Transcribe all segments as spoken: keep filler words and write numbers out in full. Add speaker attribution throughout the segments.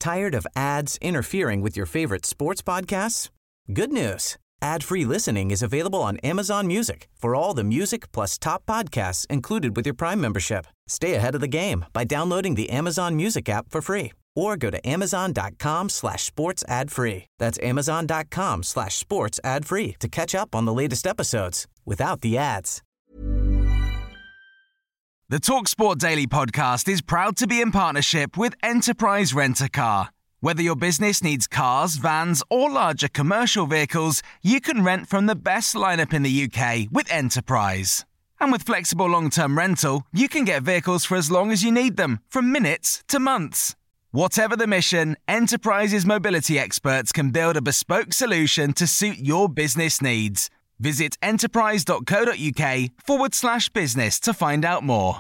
Speaker 1: Tired of ads interfering with your favorite sports podcasts? Good news. Ad-free listening is available on Amazon Music for all the music plus top podcasts included with your Prime membership. Stay ahead of the game by downloading the Amazon Music app for free or go to amazon.com slash sports ad free. That's amazon.com slash sports ad free to catch up on the latest episodes without the ads.
Speaker 2: The TalkSport Daily podcast is proud to be in partnership with Enterprise Rent-A-Car. Whether your business needs cars, vans, or larger commercial vehicles, you can rent from the best lineup in the U K with Enterprise. And with flexible long-term rental, you can get vehicles for as long as you need them, from minutes to months. Whatever the mission, Enterprise's mobility experts can build a bespoke solution to suit your business needs. Visit enterprise.co.uk forward slash business to find out more.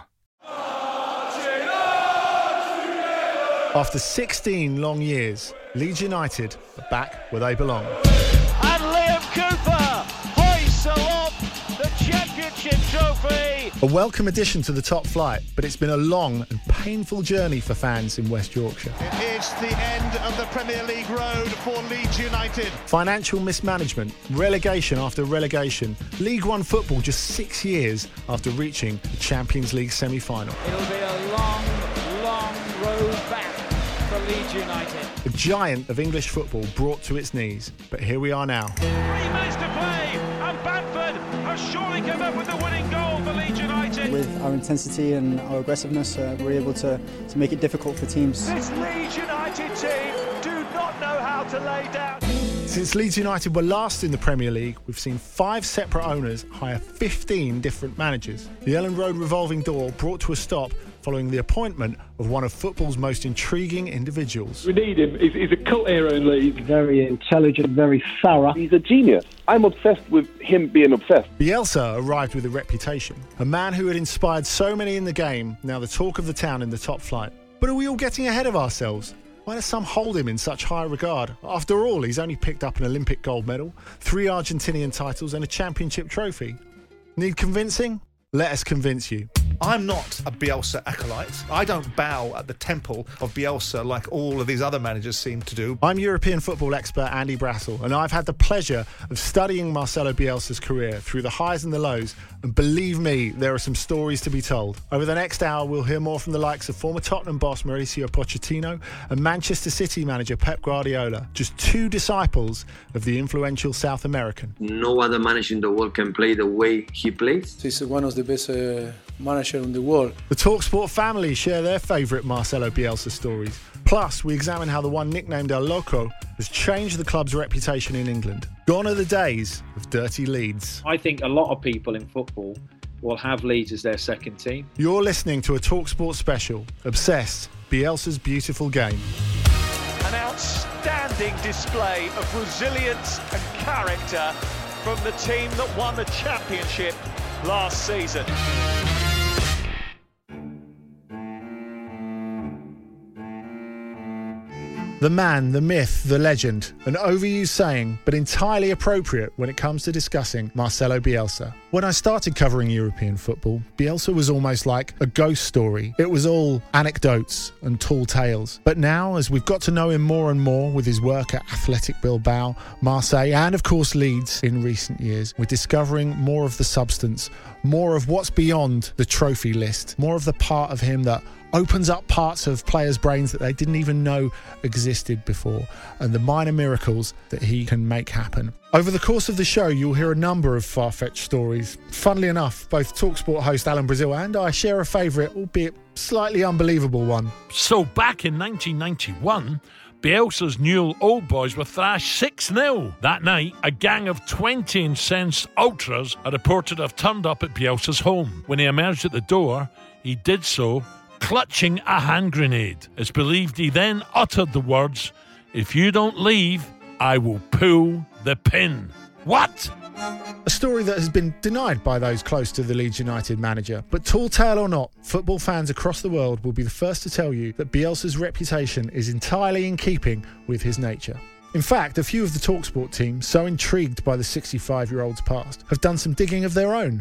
Speaker 3: After sixteen long years, Leeds United are back where they belong.
Speaker 4: And Liam Cooper hoists aloft the championship trophy.
Speaker 3: A welcome addition to the top flight, but it's been a long and painful journey for fans in West Yorkshire.
Speaker 5: It is the end of the Premier League road for Leeds United.
Speaker 3: Financial mismanagement, relegation after relegation, League One football just six years after reaching the Champions League semi-final.
Speaker 4: It'll be a long, long road back for Leeds United.
Speaker 3: A giant of English football brought to its knees, but here we are now.
Speaker 4: Three minutes to play, and Bamford has surely come up with the winning goal for Leeds United.
Speaker 6: With our intensity and our aggressiveness, uh, we're able to, to make it difficult for teams.
Speaker 4: This Leeds United team do not know how to lay down.
Speaker 3: Since Leeds United were last in the Premier League, we've seen five separate owners hire fifteen different managers. The Elland Road revolving door brought to a stop following the appointment of one of football's most intriguing individuals.
Speaker 7: We need him. He's, he's a cult hero in Leeds.
Speaker 6: Very intelligent, very thorough.
Speaker 8: He's a genius. I'm obsessed with him being obsessed.
Speaker 3: Bielsa arrived with a reputation. A man who had inspired so many in the game, now the talk of the town in the top flight. But are we all getting ahead of ourselves? Why do some hold him in such high regard? After all, he's only picked up an Olympic gold medal, three Argentinian titles and a championship trophy. Need convincing? Let us convince you.
Speaker 5: I'm not a Bielsa acolyte. I don't bow at the temple of Bielsa like all of these other managers seem to do.
Speaker 3: I'm European football expert Andy Brassel, and I've had the pleasure of studying Marcelo Bielsa's career through the highs and the lows, and believe me, there are some stories to be told. Over the next hour, we'll hear more from the likes of former Tottenham boss Mauricio Pochettino and Manchester City manager Pep Guardiola, just two disciples of the influential South American.
Speaker 9: No other manager in the world can play the way he plays.
Speaker 6: He's one of the best uh, managers in the world.
Speaker 3: The TalkSport family share their favourite Marcelo Bielsa stories. Plus, we examine how the one nicknamed El Loco has changed the club's reputation in England. Gone are the days of dirty Leeds.
Speaker 10: I think a lot of people in football will have Leeds as their second team.
Speaker 3: You're listening to a TalkSport special, Obsessed, Bielsa's Beautiful Game.
Speaker 4: An outstanding display of resilience and character from the team that won the championship last season.
Speaker 3: The man, the myth, the legend, an overused saying, but entirely appropriate when it comes to discussing Marcelo Bielsa. When I started covering European football, Bielsa was almost like a ghost story. It was all anecdotes and tall tales. But now, as we've got to know him more and more with his work at Athletic Bilbao, Marseille, and of course Leeds in recent years, we're discovering more of the substance, more of what's beyond the trophy list, more of the part of him that opens up parts of players' brains that they didn't even know existed before, and the minor miracles that he can make happen. Over the course of the show, you'll hear a number of far-fetched stories. Funnily enough, both TalkSport host Alan Brazil and I share a favourite, albeit slightly unbelievable one.
Speaker 11: So back in nineteen ninety-one, Bielsa's Newell Old Boys were thrashed six nil. That night, a gang of twenty incensed ultras are reported to have turned up at Bielsa's home. When he emerged at the door, he did so clutching a hand grenade. It's believed he then uttered the words, "If you don't leave, I will pull the pin." What?
Speaker 3: A story that has been denied by those close to the Leeds United manager. But tall tale or not, football fans across the world will be the first to tell you that Bielsa's reputation is entirely in keeping with his nature. In fact, a few of the TalkSport team, so intrigued by the sixty-five-year-old's past, have done some digging of their own.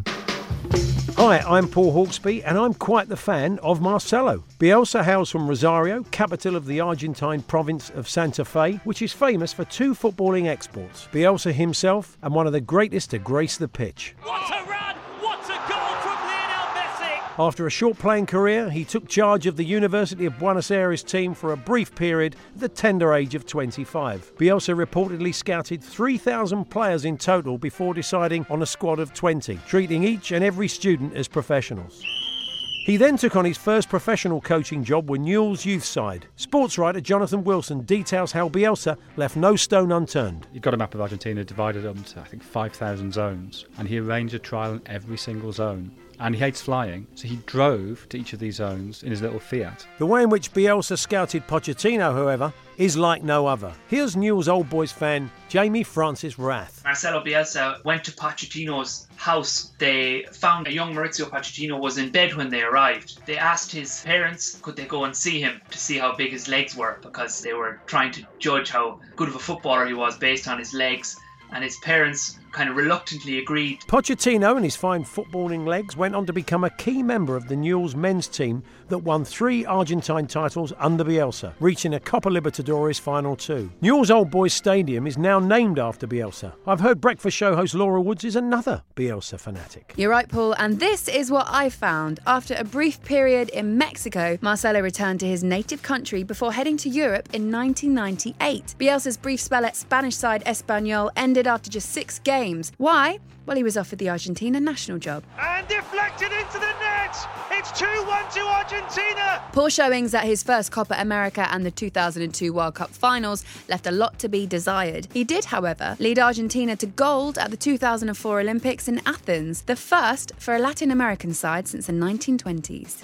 Speaker 12: Hi, I'm Paul Hawksby and I'm quite the fan of Marcelo. Bielsa hails from Rosario, capital of the Argentine province of Santa Fe, which is famous for two footballing exports. Bielsa himself and one of the greatest to grace the pitch.
Speaker 13: What a run! What a goal from Lionel Messi!
Speaker 12: After a short playing career, he took charge of the University of Buenos Aires team for a brief period at the tender age of twenty-five. Bielsa reportedly scouted three thousand players in total before deciding on a squad of twenty, treating each and every student as professionals. He then took on his first professional coaching job with Newell's youth side. Sports writer Jonathan Wilson details how Bielsa left no stone unturned.
Speaker 14: He got a map of Argentina, divided up into, I think, five thousand zones, and he arranged a trial in every single zone. And he hates flying, so he drove to each of these zones in his little Fiat.
Speaker 12: The way in which Bielsa scouted Pochettino, however, is like no other. Here's Newell's Old Boys fan Jamie Francis Rath.
Speaker 15: Marcelo Bielsa went to Pochettino's house. They found a young Maurizio Pochettino was in bed when they arrived. They asked his parents could they go and see him to see how big his legs were, because they were trying to judge how good of a footballer he was based on his legs. And his parents kind of reluctantly agreed.
Speaker 12: Pochettino and his fine footballing legs went on to become a key member of the Newell's men's team that won three Argentine titles under Bielsa, reaching a Copa Libertadores final two. Newell's Old Boys Stadium is now named after Bielsa. I've heard breakfast show host Laura Woods is another Bielsa fanatic.
Speaker 16: You're right, Paul, and this is what I found. After a brief period in Mexico, Marcelo returned to his native country before heading to Europe in nineteen ninety-eight. Bielsa's brief spell at Spanish side Espanyol ended after just six games. Why? Well, he was offered the Argentina national job.
Speaker 4: And deflected into the net! It's two one to Argentina!
Speaker 16: Poor showings at his first Copa America and the two thousand two World Cup finals left a lot to be desired. He did, however, lead Argentina to gold at the two thousand four Olympics in Athens, the first for a Latin American side since the nineteen twenties.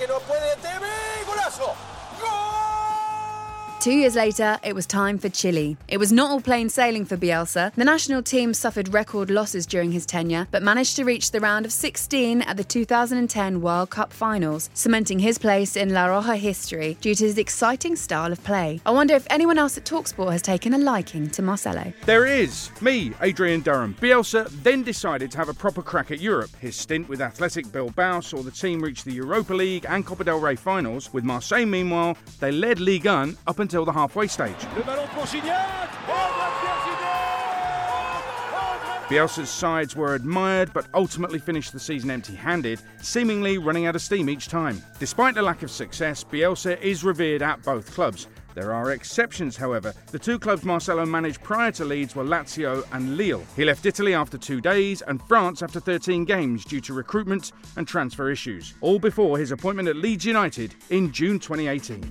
Speaker 16: Two years later, it was time for Chile. It was not all plain sailing for Bielsa. The national team suffered record losses during his tenure, but managed to reach the round of sixteen at the two thousand ten World Cup finals, cementing his place in La Roja history due to his exciting style of play. I wonder if anyone else at TalkSport has taken a liking to Marcelo.
Speaker 17: There is. Me, Adrian Durham. Bielsa then decided to have a proper crack at Europe. His stint with Athletic Bilbao saw the team reach the Europa League and Copa del Rey finals. With Marseille, meanwhile, they led Ligue one up until until the halfway stage. Bielsa's sides were admired but ultimately finished the season empty-handed, seemingly running out of steam each time. Despite the lack of success, Bielsa is revered at both clubs. There are exceptions, however. The two clubs Marcelo managed prior to Leeds were Lazio and Lille. He left Italy after two days and France after thirteen games due to recruitment and transfer issues, all before his appointment at Leeds United in June twenty eighteen.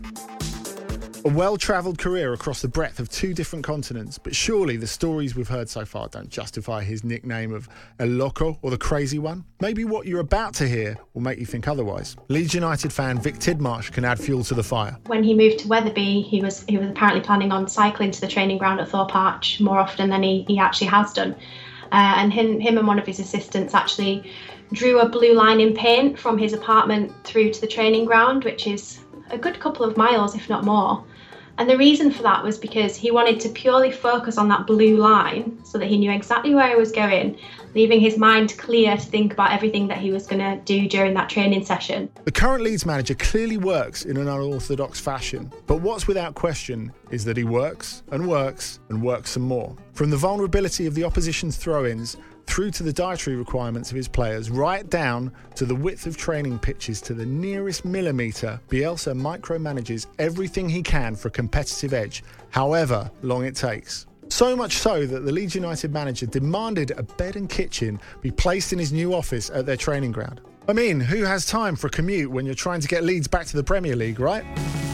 Speaker 3: A well-travelled career across the breadth of two different continents, but surely the stories we've heard so far don't justify his nickname of El Loco or the Crazy One. Maybe what you're about to hear will make you think otherwise. Leeds United fan Vic Tidmarsh can add fuel to the fire.
Speaker 18: When he moved to Wetherby, he was he was apparently planning on cycling to the training ground at Thorpe Arch more often than he, he actually has done. Uh, and him, him and one of his assistants actually drew a blue line in paint from his apartment through to the training ground, which is a good couple of miles, if not more. And the reason for that was because he wanted to purely focus on that blue line so that he knew exactly where he was going, leaving his mind clear to think about everything that he was going to do during that training session.
Speaker 3: The current Leeds manager clearly works in an unorthodox fashion, but what's without question is that he works and works and works some more. From the vulnerability of the opposition's throw-ins through to the dietary requirements of his players, right down to the width of training pitches to the nearest millimetre, Bielsa micromanages everything he can for a competitive edge, however long it takes. So much so that the Leeds United manager demanded a bed and kitchen be placed in his new office at their training ground. I mean, who has time for a commute when you're trying to get Leeds back to the Premier League, right?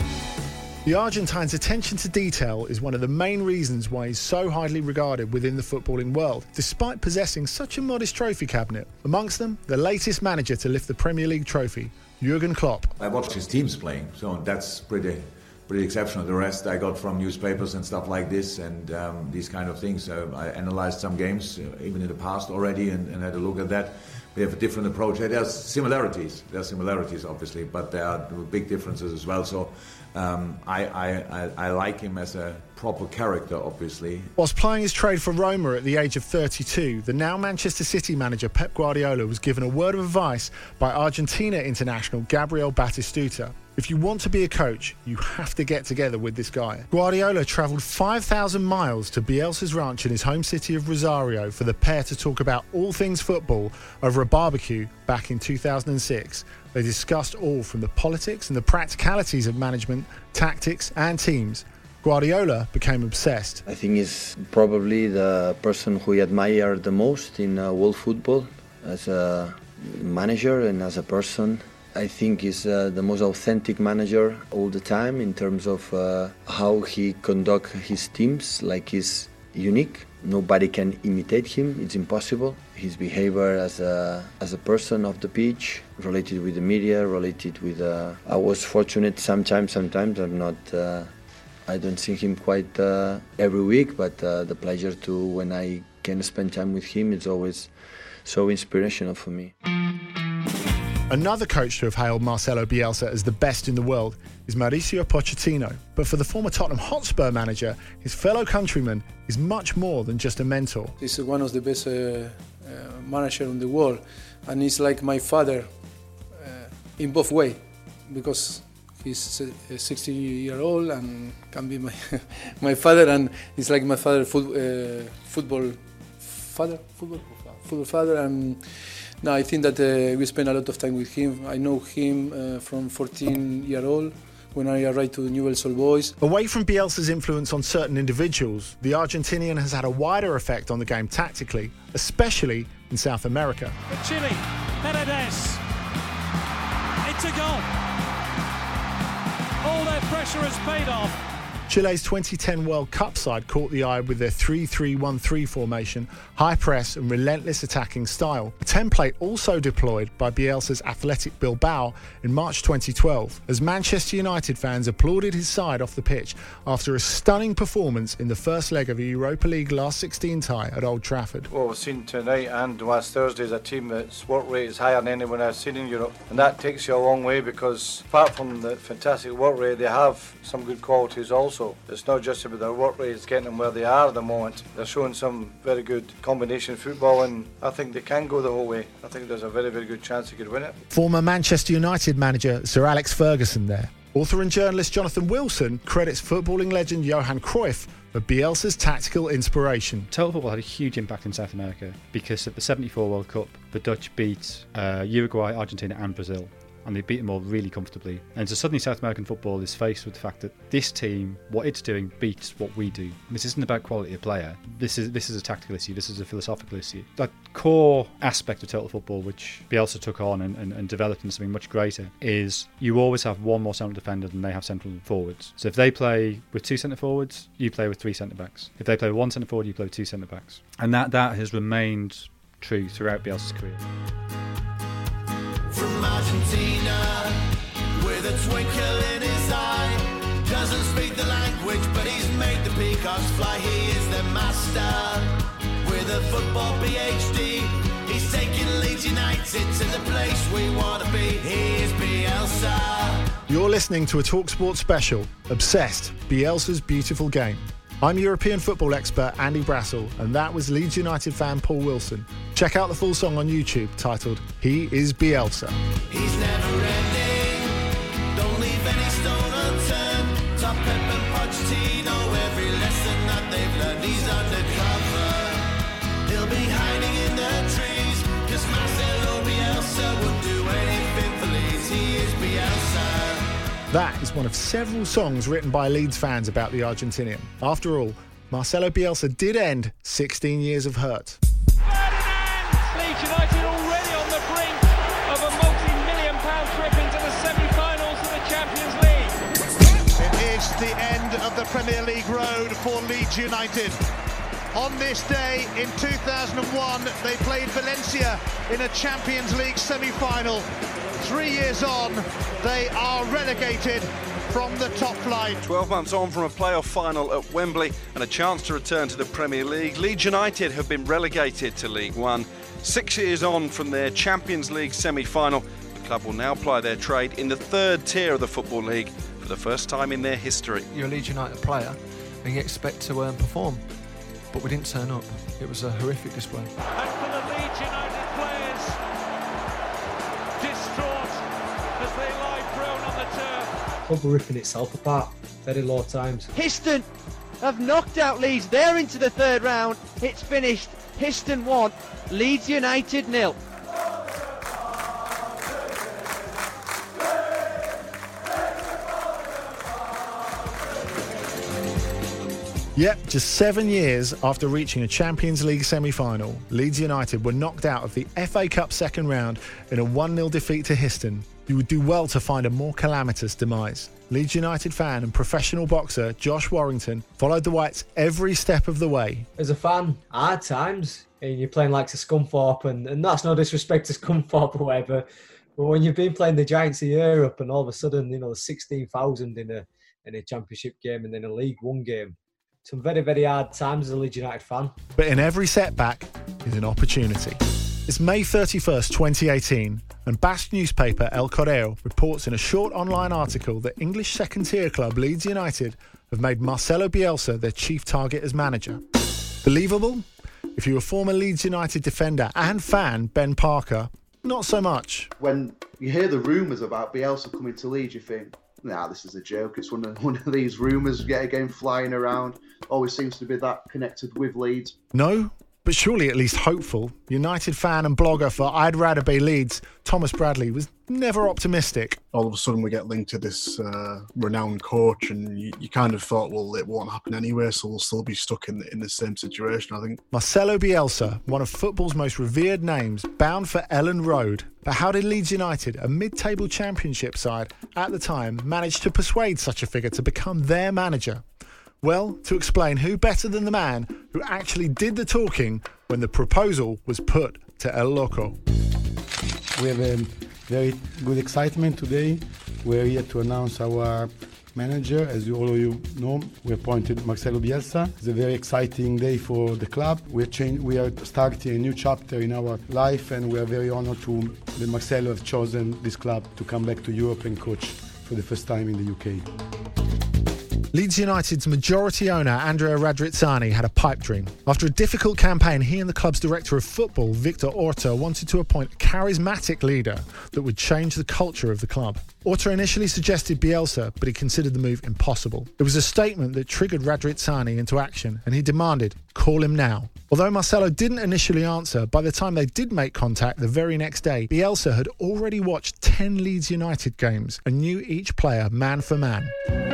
Speaker 3: The Argentine's attention to detail is one of the main reasons why he's so highly regarded within the footballing world, despite possessing such a modest trophy cabinet. Amongst them, the latest manager to lift the Premier League trophy, Jurgen Klopp.
Speaker 19: I watched his teams playing, so that's pretty pretty exceptional. The rest I got from newspapers and stuff like this and um, these kind of things. Uh, I analyzed some games, uh, even in the past already, and, and had a look at that. We have a different approach. There's similarities. There are similarities, obviously, but there are big differences as well. So Um, I, I, I, I like him as a proper character, obviously.
Speaker 3: Whilst plying his trade for Roma at the age of thirty-two, the now Manchester City manager Pep Guardiola was given a word of advice by Argentina international Gabriel Batistuta. If you want to be a coach, you have to get together with this guy. Guardiola travelled five thousand miles to Bielsa's ranch in his home city of Rosario for the pair to talk about all things football over a barbecue back in two thousand six. They discussed all from the politics and the practicalities of management, tactics and teams. Guardiola became obsessed.
Speaker 20: I think he's probably the person who I admire the most in uh, world football as a manager and as a person. I think he's uh, the most authentic manager all the time in terms of uh, how he conducts his teams. Like, he's unique. Nobody can imitate him. It's impossible. His behavior as a as a person off the pitch, related with the media, related with. Uh, I was fortunate sometimes. Sometimes I'm not. Uh, I don't see him quite uh, every week, but uh, the pleasure to when I can spend time with him, it's always so inspirational for me.
Speaker 3: Another coach to have hailed Marcelo Bielsa as the best in the world is Mauricio Pochettino. But for the former Tottenham Hotspur manager, his fellow countryman is much more than just a mentor.
Speaker 21: He's one of the best uh, uh, managers in the world, and he's like my father uh, in both ways, because he's uh, sixty years old and can be my my father, and he's like my father, foot, uh, football father, football, football father, and. No, I think that uh, we spend a lot of time with him. I know him uh, from fourteen years old when I arrived to Newell's Old Boys.
Speaker 3: Away from Bielsa's influence on certain individuals, the Argentinian has had a wider effect on the game tactically, especially in South America.
Speaker 13: For Chile, Paredes. It's a goal. All their pressure has paid off.
Speaker 3: Chile's twenty ten World Cup side caught the eye with their three three one three formation, high press and relentless attacking style. A template also deployed by Bielsa's Athletic Bilbao in March twenty twelve, as Manchester United fans applauded his side off the pitch after a stunning performance in the first leg of a Europa League last sixteen tie at Old Trafford.
Speaker 22: What we've seen tonight and last Thursday is a team that's work rate is higher than anyone I've seen in Europe, and that takes you a long way, because apart from the fantastic work rate, they have some good qualities also. It's not just about their work rate, it's getting them where they are at the moment. They're showing some very good combination football, and I think they can go the whole way. I think there's a very, very good chance they could win it.
Speaker 3: Former Manchester United manager Sir Alex Ferguson there. Author and journalist Jonathan Wilson credits footballing legend Johan Cruyff for Bielsa's tactical inspiration.
Speaker 14: Total football had a huge impact in South America, because at the seventy-four World Cup, the Dutch beat uh, Uruguay, Argentina and Brazil. And they beat them all really comfortably. And so suddenly South American football is faced with the fact that this team, what it's doing, beats what we do. This isn't about quality of player. This is this is a tactical issue. This is a philosophical issue. That core aspect of total football, which Bielsa took on and, and, and developed into something much greater, is you always have one more central defender than they have central forwards. So if they play with two centre forwards, you play with three centre backs. If they play with one centre forward, you play with two centre backs. And that, that has remained true throughout Bielsa's career.
Speaker 23: From Argentina, with a twinkle in his eye, doesn't speak the language, but he's made the peacocks fly. He is the master, with a football P H D. He's taking Leeds United to the place we want to be. He is Bielsa.
Speaker 3: You're listening to a TalkSport special, Obsessed, Bielsa's Beautiful Game. I'm European football expert Andy Brassel, and that was Leeds United fan Paul Wilson. Check out the full song on YouTube titled He is Bielsa.
Speaker 23: He's never ending, don't leave any stone unturned. Top Pep and Pochettino, every lesson that they've learned, he's undercover. He'll be hiding in the trees, cause Marcelo Bielsa would do anything for Leeds. He is Bielsa.
Speaker 3: That is one of several songs written by Leeds fans about the Argentinian. After all, Marcelo Bielsa did end sixteen years of hurt.
Speaker 13: Ferdinand! Leeds United already on the brink of a multi-million pound trip into the semi-finals of the Champions League.
Speaker 4: It is the end of the Premier League road for Leeds United. On this day in two thousand one, they played Valencia in a Champions League semi-final. Three years on, they are relegated from the top flight.
Speaker 24: twelve months on from a playoff final at Wembley and a chance to return to the Premier League, Leeds United have been relegated to League One. Six years on from their Champions League semi-final, the club will now ply their trade in the third tier of the Football League for for the first time in their history.
Speaker 1: You're a Leeds United player and you expect to um, perform, but we didn't turn up. It was a horrific display.
Speaker 13: And for the Leeds United players, distraught as they lie prone on the turf.
Speaker 2: Club were ripping itself apart, very low times.
Speaker 7: Histon have knocked out Leeds. They're into the third round. It's finished. Histon one, Leeds United nil.
Speaker 3: Yep, just seven years after reaching a Champions League semi-final, Leeds United were knocked out of the F A Cup second round in a one nil defeat to Histon. You would do well to find a more calamitous demise. Leeds United fan and professional boxer Josh Warrington followed the Whites every step of the way.
Speaker 2: As a fan, hard times, and you're playing like to Scunthorpe, and, and that's no disrespect to Scunthorpe or whatever, but when you've been playing the Giants of Europe and all of a sudden, you know, sixteen thousand in a in a Championship game and then a League One game, some very, very hard times as a Leeds United fan.
Speaker 3: But in every setback is an opportunity. It's May thirty-first, twenty eighteen, and Basque newspaper El Correo reports in a short online article that English second-tier club Leeds United have made Marcelo Bielsa their chief target as manager. Believable? If you were former Leeds United defender and fan Ben Parker, not so much.
Speaker 8: When you hear the rumours about Bielsa coming to Leeds, you think, nah, this is a joke. It's one of, one of these rumours yet again flying around. Always seems to be that connected with Leeds.
Speaker 3: No, but surely at least hopeful. United fan and blogger for I'd Rather Be Leeds, Thomas Bradley, was never optimistic.
Speaker 25: All of a sudden we get linked to this uh, renowned coach, and you, you kind of thought, well, it won't happen anyway, so we'll still be stuck in, in the same situation, I think.
Speaker 3: Marcelo Bielsa, one of football's most revered names, bound for Ellen Road. But how did Leeds United, a mid-table championship side at the time, manage to persuade such a figure to become their manager? Well, to explain, who better than the man who actually did the talking when the proposal was put to El Loco?
Speaker 26: We have a very good excitement today. We're here to announce our manager. As you, all of you know, we appointed Marcelo Bielsa. It's a very exciting day for the club. We're change, we are starting a new chapter in our life, and we are very honored to that Marcelo has chosen this club to come back to Europe and coach for the first time in the U K.
Speaker 3: Leeds United's majority owner, Andrea Radrizzani, had a pipe dream. After a difficult campaign, he and the club's director of football, Victor Orta, wanted to appoint a charismatic leader that would change the culture of the club. Orta initially suggested Bielsa, but he considered the move impossible. It was a statement that triggered Radrizzani into action, and he demanded, call him now. Although Marcelo didn't initially answer, by the time they did make contact the very next day, Bielsa had already watched ten Leeds United games and knew each player man for man.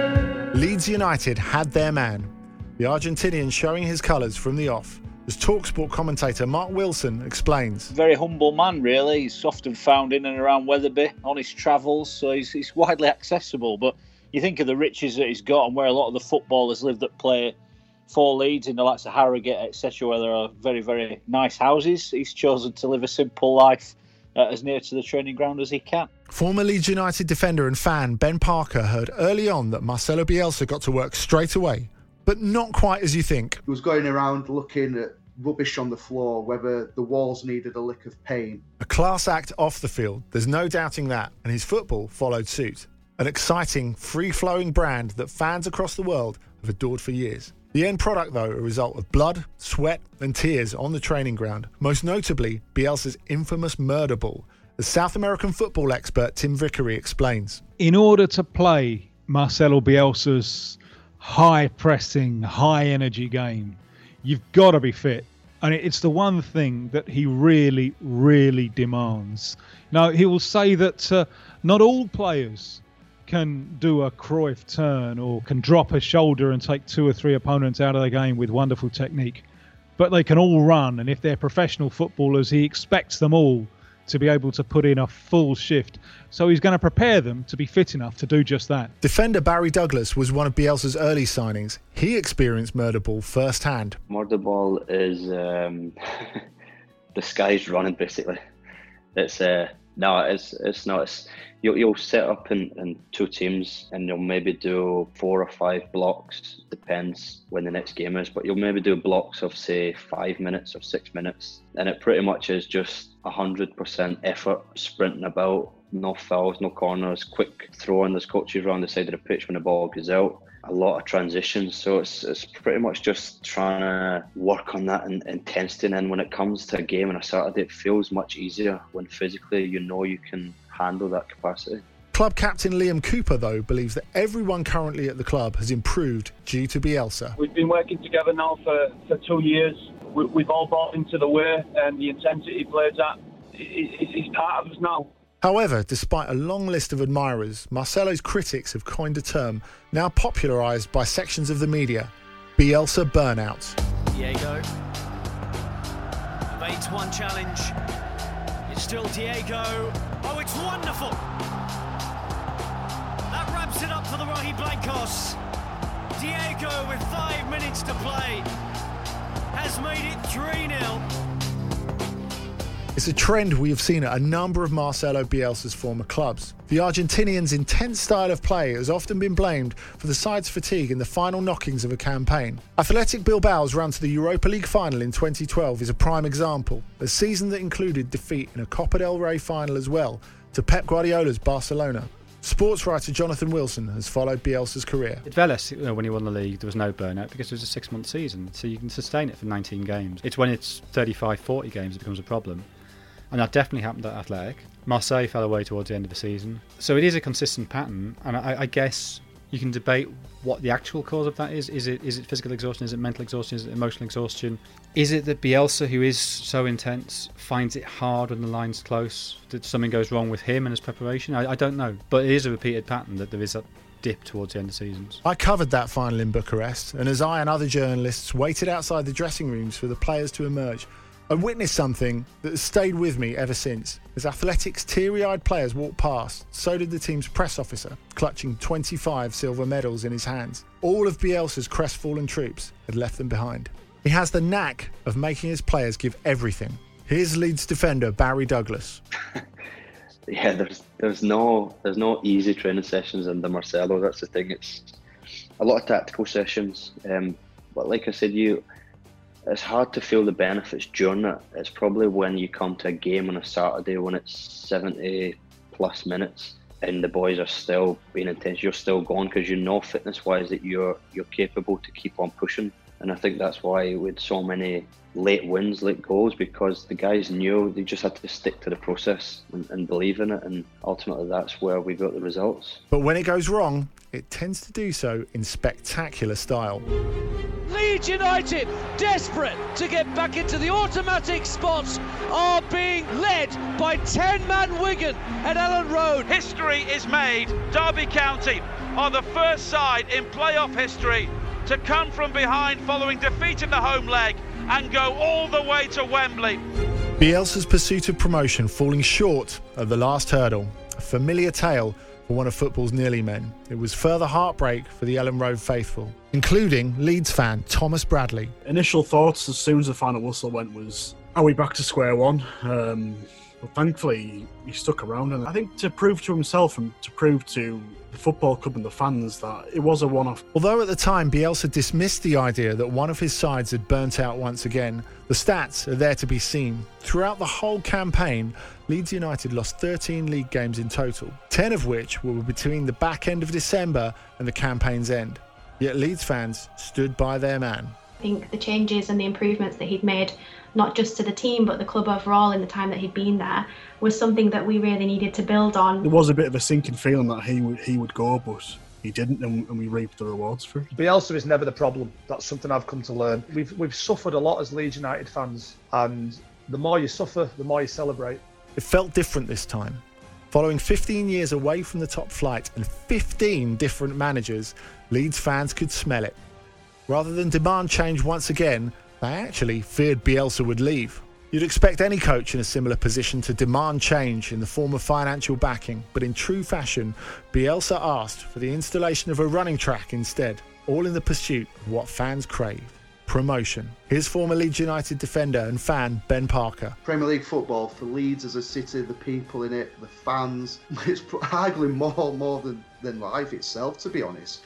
Speaker 3: Leeds United had their man, the Argentinian showing his colours from the off. As TalkSport commentator Mark Wilson explains.
Speaker 27: Very humble man, really. He's often found in and around Wetherby on his travels, so he's, he's widely accessible. But you think of the riches that he's got and where a lot of the footballers live that play for Leeds in the likes of Harrogate, et cetera, where there are very, very nice houses. He's chosen to live a simple life uh, as near to the training ground as he can.
Speaker 3: Former Leeds United defender and fan Ben Parker heard early on that Marcelo Bielsa got to work straight away, but not quite as you think.
Speaker 8: He was going around looking at rubbish on the floor, whether the walls needed a lick of paint.
Speaker 3: A class act off the field, there's no doubting that, and his football followed suit. An exciting, free-flowing brand that fans across the world have adored for years. The end product, though, a result of blood, sweat and tears on the training ground, most notably Bielsa's infamous murder ball, as South American football expert Tim Vickery explains.
Speaker 28: In order to play Marcelo Bielsa's high-pressing, high-energy game, you've got to be fit. And it's the one thing that he really, really demands. Now, he will say that uh, not all players can do a Cruyff turn or can drop a shoulder and take two or three opponents out of the game with wonderful technique. But they can all run, and if they're professional footballers, he expects them all to be able to put in a full shift. So he's going to prepare them to be fit enough to do just that.
Speaker 3: Defender Barry Douglas was one of Bielsa's early signings. He experienced murder ball firsthand.
Speaker 29: Murder ball is um, disguised running, basically. It's uh, no, it's it's not. It's, you'll, you'll set up in, in two teams and you'll maybe do four or five blocks, depends when the next game is, but you'll maybe do blocks of, say, five minutes or six minutes. And it pretty much is just one hundred percent effort, sprinting about, no fouls, no corners, quick throwing. There's coaches around the side of the pitch when the ball goes out. A lot of transitions, so it's it's pretty much just trying to work on that in, intensity. And then when it comes to a game on a Saturday, it feels much easier when physically you know you can handle that capacity.
Speaker 3: Club captain Liam Cooper, though, believes that everyone currently at the club has improved due to Bielsa.
Speaker 5: We've been working together now for, for two years. We, we've all bought into the way, and the intensity he plays at is part of us now.
Speaker 3: However, despite a long list of admirers, Marcelo's critics have coined a term now popularised by sections of the media: Bielsa burnout.
Speaker 6: Diego evades one challenge. It's still Diego. Oh, it's wonderful. That wraps it up for the Roji Blancos. Diego, with five minutes to play, has made it three nil.
Speaker 3: It's a trend we have seen at a number of Marcelo Bielsa's former clubs. The Argentinian's intense style of play has often been blamed for the side's fatigue in the final knockings of a campaign. Athletic Bilbao's run to the Europa League final in twenty twelve is a prime example, a season that included defeat in a Copa del Rey final as well to Pep Guardiola's Barcelona. Sports writer Jonathan Wilson has followed Bielsa's career.
Speaker 14: At Vélez, you know, when he won the league, there was no burnout because it was a six-month season, so you can sustain it for nineteen games. It's when it's thirty-five, forty games it becomes a problem. And that definitely happened at Athletic. Marseille fell away towards the end of the season. So it is a consistent pattern, and I, I guess you can debate what the actual cause of that is. Is it is it physical exhaustion? Is it mental exhaustion? Is it emotional exhaustion? Is it that Bielsa, who is so intense, finds it hard when the line's close, that something goes wrong with him and his preparation? I, I don't know. But it is a repeated pattern that there is a dip towards the end of seasons.
Speaker 3: I covered that final in Bucharest, and as I and other journalists waited outside the dressing rooms for the players to emerge, I witnessed something that has stayed with me ever since. As Athletic's teary-eyed players walked past, so did the team's press officer, clutching twenty-five silver medals in his hands. All of Bielsa's crestfallen troops had left them behind. He has the knack of making his players give everything. Here's Leeds defender Barry Douglas.
Speaker 29: Yeah, there's there's no there's no easy training sessions under Marcelo. That's the thing. It's a lot of tactical sessions. Um, but like I said, you. It's hard to feel the benefits during it. It's probably when you come to a game on a Saturday when it's seventy plus minutes and the boys are still being intense. You're still going because you know fitness-wise that you're you're capable to keep on pushing. And I think that's why we had so many late wins, late goals, because the guys knew they just had to stick to the process and, and believe in it. And ultimately, that's where we got the results.
Speaker 3: But when it goes wrong, it tends to do so in spectacular style.
Speaker 9: Leeds United, desperate to get back into the automatic spots, are being led by ten-man Wigan at Ellen Road.
Speaker 13: History is made. Derby County are the first side in playoff history to come from behind following defeat in the home leg and go all the way to Wembley.
Speaker 3: Bielsa's pursuit of promotion falling short of the last hurdle, a familiar tale for one of football's nearly men. It was further heartbreak for the Ellen Road faithful, including Leeds fan Thomas Bradley.
Speaker 25: Initial thoughts as soon as the final whistle went was, are we back to square one? Um, but thankfully, he stuck around, and I think to prove to himself and to prove to the football club and the fans that it was a one-off.
Speaker 3: Although at the time Bielsa dismissed the idea that one of his sides had burnt out once again, the stats are there to be seen. Throughout the whole campaign, Leeds United lost thirteen league games in total, ten of which were between the back end of December and the campaign's end. Yet Leeds fans stood by their man.
Speaker 18: I think the changes and the improvements that he'd made, not just to the team but the club overall in the time that he'd been there, was something that we really needed to build on.
Speaker 25: There was a bit of a sinking feeling that he would, he would go, but he didn't, and, and we reaped the rewards for it.
Speaker 10: Bielsa is never the problem. That's something I've come to learn. We've we've suffered a lot as Leeds United fans, and the more you suffer, the more you celebrate.
Speaker 3: It felt different this time. Following fifteen years away from the top flight and fifteen different managers, Leeds fans could smell it. Rather than demand change once again, they actually feared Bielsa would leave. You'd expect any coach in a similar position to demand change in the form of financial backing, but in true fashion, Bielsa asked for the installation of a running track instead, all in the pursuit of what fans crave: promotion. Here's former Leeds United defender and fan Ben Parker.
Speaker 8: Premier League football for Leeds as a city, the people in it, the fans, it's arguably more more than, than life itself, to be honest.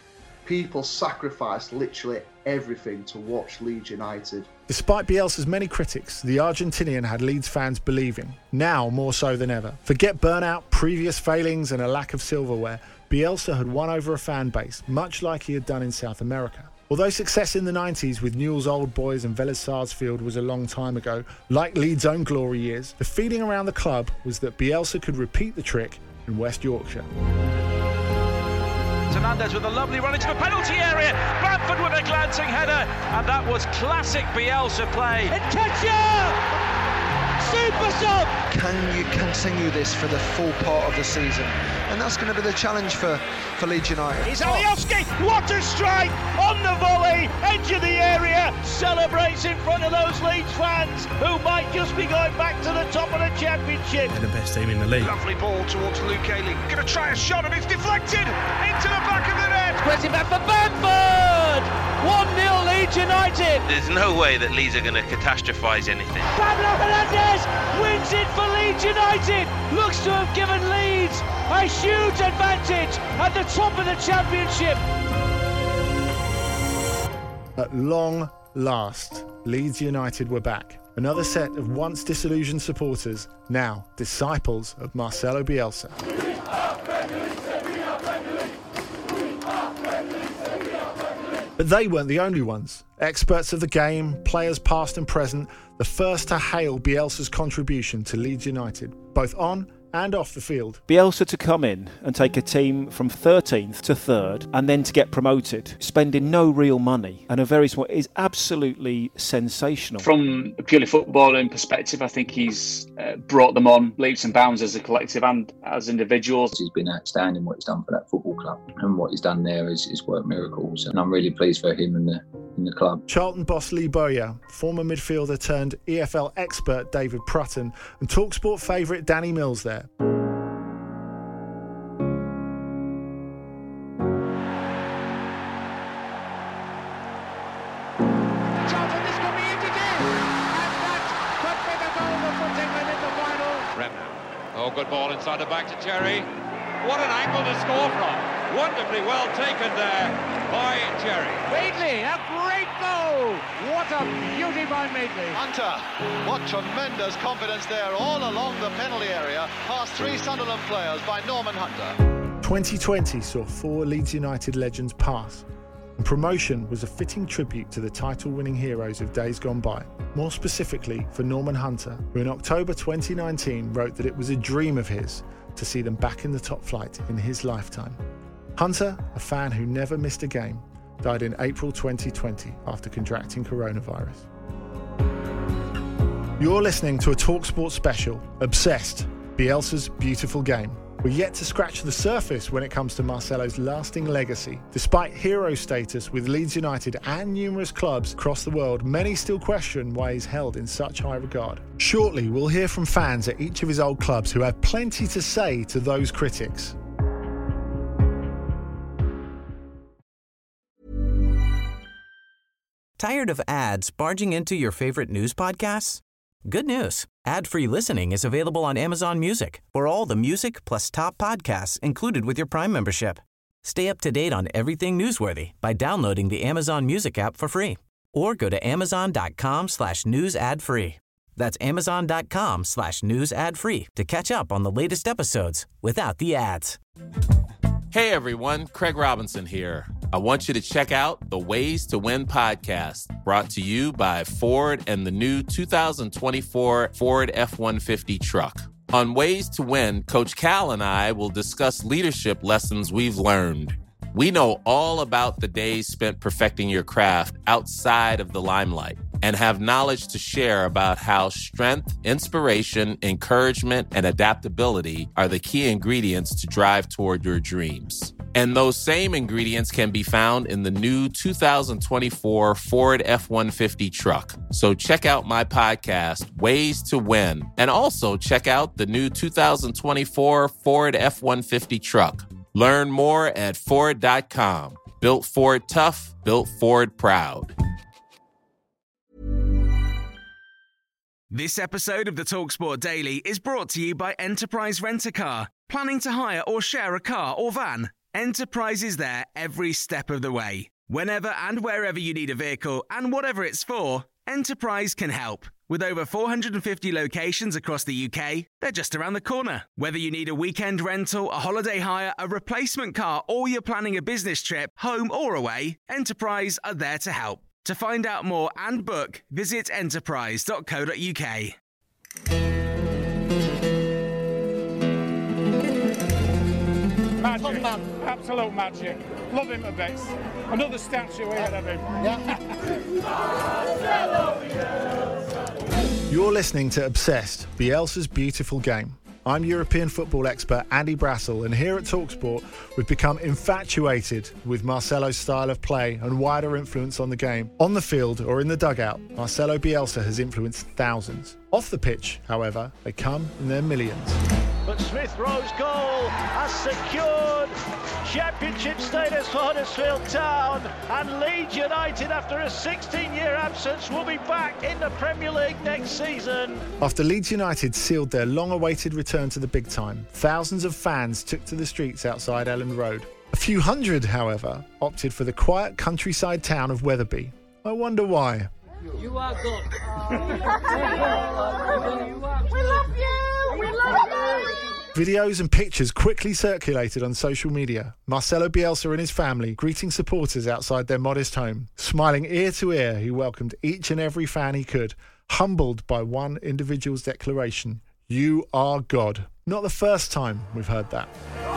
Speaker 8: People sacrificed literally everything to watch Leeds United.
Speaker 3: Despite Bielsa's many critics, the Argentinian had Leeds fans believing, now more so than ever. Forget burnout, previous failings and a lack of silverware. Bielsa had won over a fan base, much like he had done in South America. Although success in the nineties with Newell's Old Boys and Vélez Sarsfield was a long time ago, like Leeds' own glory years, the feeling around the club was that Bielsa could repeat the trick in West Yorkshire.
Speaker 13: Hernandez with a lovely run into the penalty area. Bamford with a glancing header, and that was classic Bielsa play.
Speaker 9: Nketiah! Super sub!
Speaker 11: Can you continue this for the full part of the season? And that's going to be the challenge for, for Leeds United.
Speaker 9: It's Alioski! What a strike! On the volley! Edge of the area! Celebrates in front of those Leeds fans who might just be going back to the top of the championship.
Speaker 12: They're the best team in the league.
Speaker 13: Lovely ball towards Luke Ayling. Going to try a shot and it's deflected into the back of the net.
Speaker 9: Pressing back for Bamford! one nil Leeds United.
Speaker 15: There's no way that Leeds are going to catastrophise anything.
Speaker 9: Pablo Hernandez wins it for Leeds United. Looks to have given Leeds a huge advantage at the top of the championship.
Speaker 3: At long last, Leeds United were back. Another set of once disillusioned supporters, now disciples of Marcelo Bielsa. But they weren't the only ones. Experts of the game, players past and present, the first to hail Bielsa's contribution to Leeds United, both on and off the field.
Speaker 16: Bielsa to come in and take a team from thirteenth to third and then to get promoted, spending no real money and a very small, is absolutely sensational.
Speaker 17: From a purely footballing perspective, I think he's uh, brought them on leaps and bounds as a collective and as individuals.
Speaker 19: He's been outstanding what he's done for that football club, and what he's done there is, is work miracles, and I'm really pleased for him and the in the club.
Speaker 3: Charlton boss Lee Bowyer, former midfielder turned E F L expert David Prutton, and TalkSport favourite Danny Mills there.
Speaker 20: Oh, good ball inside the back to Cherry. What an angle to score from. Wonderfully well taken there by Cherry.
Speaker 9: Madeley, a great goal. What a beauty by Madeley.
Speaker 4: Hunter, what tremendous confidence there all along the penalty area, past three Sunderland players by Norman Hunter.
Speaker 3: twenty twenty saw four Leeds United legends pass, and promotion was a fitting tribute to the title-winning heroes of days gone by. More specifically for Norman Hunter, who in October twenty nineteen wrote that it was a dream of his to see them back in the top flight in his lifetime. Hunter, a fan who never missed a game, died in April twenty twenty after contracting coronavirus. You're listening to a TalkSport special, Obsessed, Bielsa's Beautiful Game. We're yet to scratch the surface when it comes to Marcelo's lasting legacy. Despite hero status with Leeds United and numerous clubs across the world, many still question why he's held in such high regard. Shortly, we'll hear from fans at each of his old clubs who have plenty to say to those critics.
Speaker 21: Tired of ads barging into your favorite news podcasts? Good news. Ad-free listening is available on Amazon Music for all the music plus top podcasts included with your Prime membership. Stay up to date on everything newsworthy by downloading the Amazon Music app for free or go to amazon.com slash news ad free. That's amazon.com slash news ad free to catch up on the latest episodes without the ads.
Speaker 22: Hey everyone, Craig Robinson here. I want you to check out the Ways to Win podcast, brought to you by Ford and the new two thousand twenty-four Ford F one fifty truck. On Ways to Win, Coach Cal and I will discuss leadership lessons we've learned. We know all about the days spent perfecting your craft outside of the limelight and have knowledge to share about how strength, inspiration, encouragement, and adaptability are the key ingredients to drive toward your dreams. And those same ingredients can be found in the new two thousand twenty-four Ford F one fifty truck. So check out my podcast, Ways to Win, and also check out the new two thousand twenty-four Ford F one fifty truck. Learn more at Ford dot com. Built Ford tough, built Ford proud.
Speaker 30: This episode of the TalkSport Daily is brought to you by Enterprise Rent-A-Car. Planning to hire or share a car or van?
Speaker 1: Enterprise is there every step of the way. Whenever and wherever you need a vehicle and whatever it's for, Enterprise can help. With over four hundred fifty locations across the U K, they're just around the corner. Whether you need a weekend rental, a holiday hire, a replacement car, or you're planning a business trip, home or away, Enterprise are there to help. To find out more and book, visit enterprise dot co dot uk.
Speaker 2: Magic. Absolute magic. Love him to bits. Another statue here of him.
Speaker 3: You're listening to Obsessed, Bielsa's Beautiful Game. I'm European football expert Andy Brassel, and here at TalkSport, we've become infatuated with Marcelo's style of play and wider influence on the game. On the field or in the dugout, Marcelo Bielsa has influenced thousands. Off the pitch, however, they come in their millions.
Speaker 7: But Smith Rowe's goal has secured championship status for Huddersfield Town, and Leeds United, after a sixteen-year absence, will be back in the Premier League next season.
Speaker 3: After Leeds United sealed their long-awaited return to the big time, thousands of fans took to the streets outside Elland Road. A few hundred, however, opted for the quiet countryside town of Wetherby. I wonder why.
Speaker 7: You are good.
Speaker 12: We love you! We love you!
Speaker 3: Videos and pictures quickly circulated on social media. Marcelo Bielsa and his family greeting supporters outside their modest home. Smiling ear to ear, he welcomed each and every fan he could, humbled by one individual's declaration, "You are God." Not the first time we've heard that.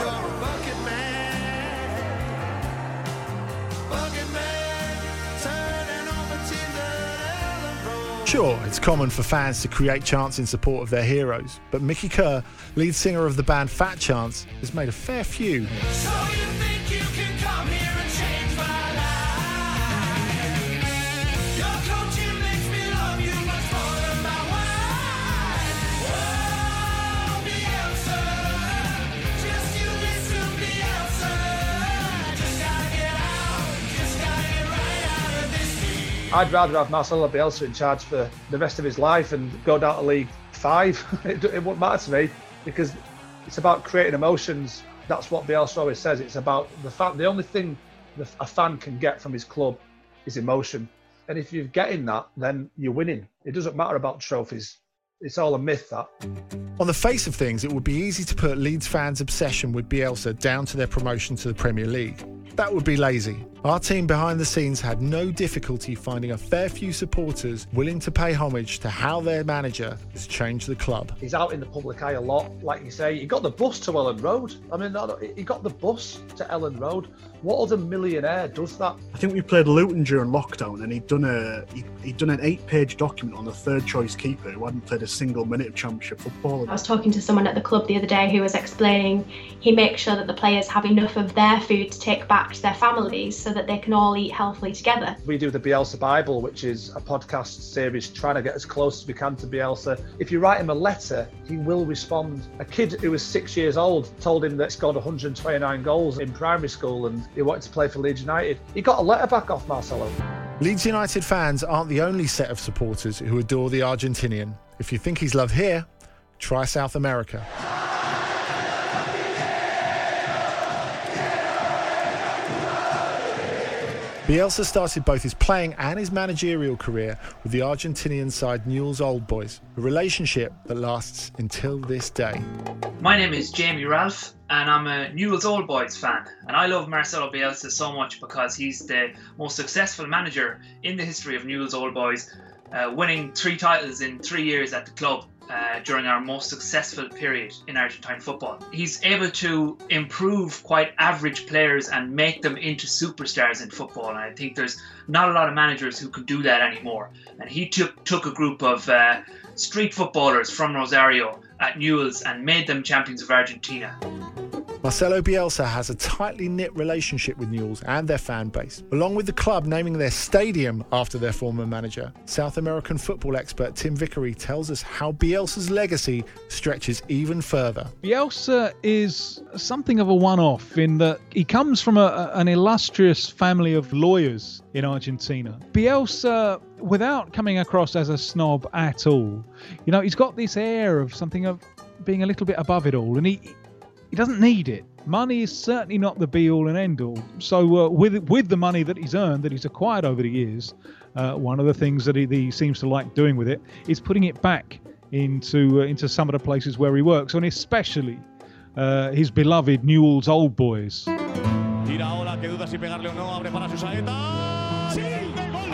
Speaker 3: Sure, it's common for fans to create chants in support of their heroes, but Mickey Kerr, lead singer of the band Fat Chance, has made a fair few.
Speaker 12: So you think you can come here and change my life? Your coaching makes me love you much more than my wife. Whoa, Bielsa, just you listen, Bielsa. Just gotta get out, just gotta get right out of this team.
Speaker 10: I'd rather have Marcelo Bielsa in charge for the rest of his life and go down to League Five. it, it wouldn't matter to me, because it's about creating emotions. That's what Bielsa always says. It's about the fact the only thing a fan can get from his club is emotion. And if you're getting that, then you're winning. It doesn't matter about trophies. It's all a myth, that.
Speaker 3: On the face of things, it would be easy to put Leeds fans' obsession with Bielsa down to their promotion to the Premier League. That would be lazy. Our team behind the scenes had no difficulty finding a fair few supporters willing to pay homage to how their manager has changed the club.
Speaker 10: He's out in the public eye a lot, like you say. He got the bus to Elland Road. I mean, he got the bus to Elland Road. What other millionaire does that?
Speaker 25: I think we played Luton during lockdown, and he'd done a he, he'd done an eight-page document on the third-choice keeper who hadn't played a single minute of Championship football.
Speaker 18: I was talking to someone at the club the other day who was explaining he makes sure that the players have enough of their food to take back to their families so that they can all eat healthily together.
Speaker 10: We do the Bielsa Bible, which is a podcast series trying to get as close as we can to Bielsa. If you write him a letter, he will respond. A kid who was six years old told him that he scored one hundred twenty-nine goals in primary school and he wanted to play for Leeds United. He got a letter back off Marcelo.
Speaker 3: Leeds United fans aren't the only set of supporters who adore the Argentinian. If you think he's loved here, try South America. Bielsa started both his playing and his managerial career with the Argentinian side Newell's Old Boys, a relationship that lasts until this day.
Speaker 23: My name is Jamie Ralph and I'm a Newell's Old Boys fan, and I love Marcelo Bielsa so much because he's the most successful manager in the history of Newell's Old Boys, uh, winning three titles in three years at the club. Uh, during our most successful period in Argentine football. He's able to improve quite average players and make them into superstars in football, and I think there's not a lot of managers who can do that anymore. And he took took a group of uh, street footballers from Rosario at Newell's and made them champions of Argentina.
Speaker 3: Marcelo Bielsa has a tightly knit relationship with Newell's and their fan base, along with the club naming their stadium after their former manager. South American football expert Tim Vickery tells us how Bielsa's legacy stretches even further.
Speaker 24: Bielsa is something of a one-off in that he comes from a, an illustrious family of lawyers in Argentina. Bielsa, without coming across as a snob at all, you know, he's got this air of something of being a little bit above it all, and he He doesn't need it. money is certainly not the be-all and end-all. So uh, with with the money that he's earned, that he's acquired over the years, uh, one of the things that he, that he seems to like doing with it is putting it back into uh, into some of the places where he works, and especially uh, his beloved Newell's Old Boys.
Speaker 12: Tira ahora, que duda si pegarle o no, abre para su saeta. ¡Sí! ¡De gol!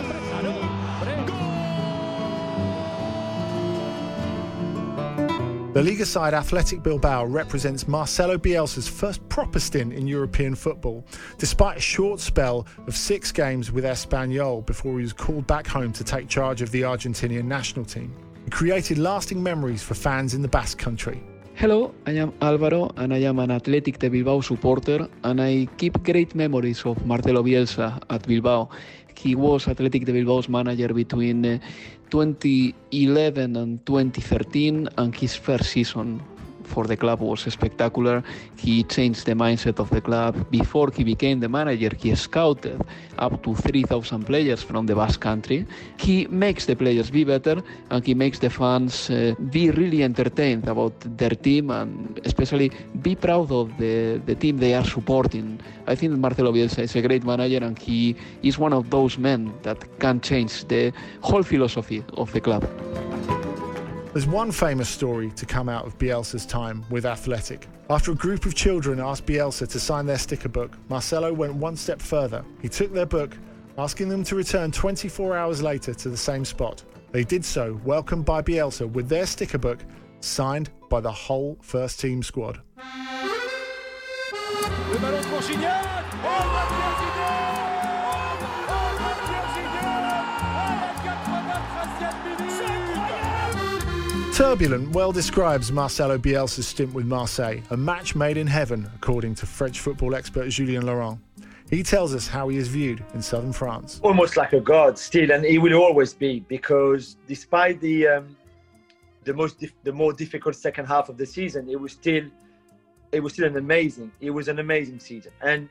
Speaker 3: The Liga side Athletic Bilbao represents Marcelo Bielsa's first proper stint in European football, despite a short spell of six games with Espanyol before he was called back home to take charge of the Argentinian national team. He created lasting memories for fans in the Basque Country.
Speaker 5: Hello, I am Álvaro and I am an Athletic de Bilbao supporter, and I keep great memories of Marcelo Bielsa at Bilbao. He was Athletic de Bilbao's manager between uh, twenty eleven and twenty thirteen, and his first season for the club was spectacular. He changed the mindset of the club. Before he became the manager, he scouted up to three thousand players from the Basque Country. He makes the players be better, and he makes the fans uh, be really entertained about their team, and especially be proud of the, the team they are supporting. I think Marcelo Bielsa is a great manager, and he is one of those men that can change the whole philosophy of the club.
Speaker 3: There's one famous story to come out of Bielsa's time with Athletic. After a group of children asked Bielsa to sign their sticker book, Marcelo went one step further. He took their book, asking them to return twenty-four hours later to the same spot. They did so, welcomed by Bielsa with their sticker book, signed by the whole first team squad. Turbulent well describes Marcelo Bielsa's stint with Marseille, a match made in heaven, according to French football expert Julien Laurent. He tells us how he is viewed in southern France.
Speaker 6: Almost like a god still, and he will always be, because despite the um, the most dif- the more difficult second half of the season, it was still it was still an amazing it was an amazing season. And